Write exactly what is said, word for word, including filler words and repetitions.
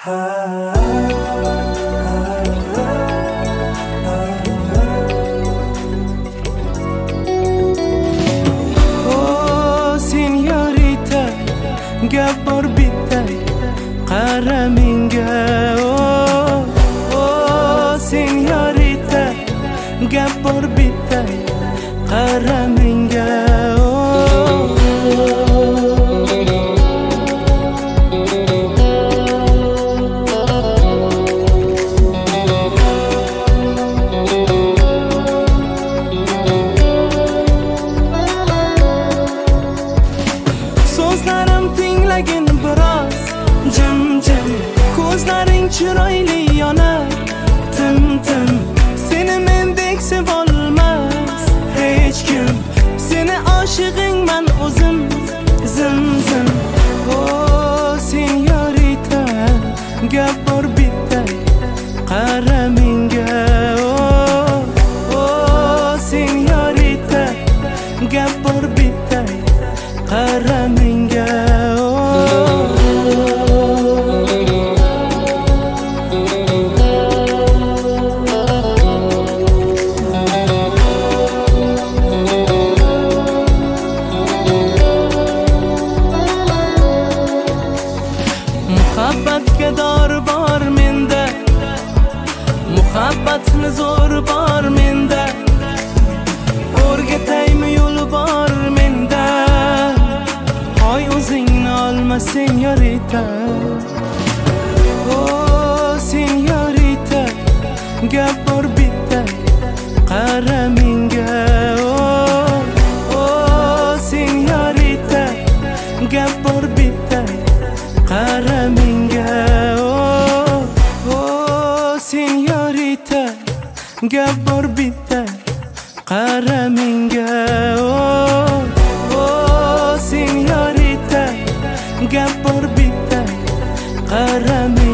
Oh señorita, gap bor bitta, qara menga. Oh oh señorita, gap bor bitta, qara menga. So'zlarim tinglagin biroz jim jim, ko'zlaring chiroyli yonar tim tim. Seni mendek sevolmas hech kim, seni oshig'ingman o'zim zim zim. Oh señorita, gap bor bitta, qara menga. Oh oh señorita, gap bor bitta, qara menga. Muhabbatga dor bor menda, muhabbatni zo'r bor menda, o'rgataymi yo'l bor menda. Hoy o'zingni olma señorita. Oh señorita, gap bor bitta, qara menga. Oh oh señorita, gap bor bitta, qara menga. Oh oh señorita, gap bor bitta, qara menga. Oh oh señorita, gap bor bitta, qara menga.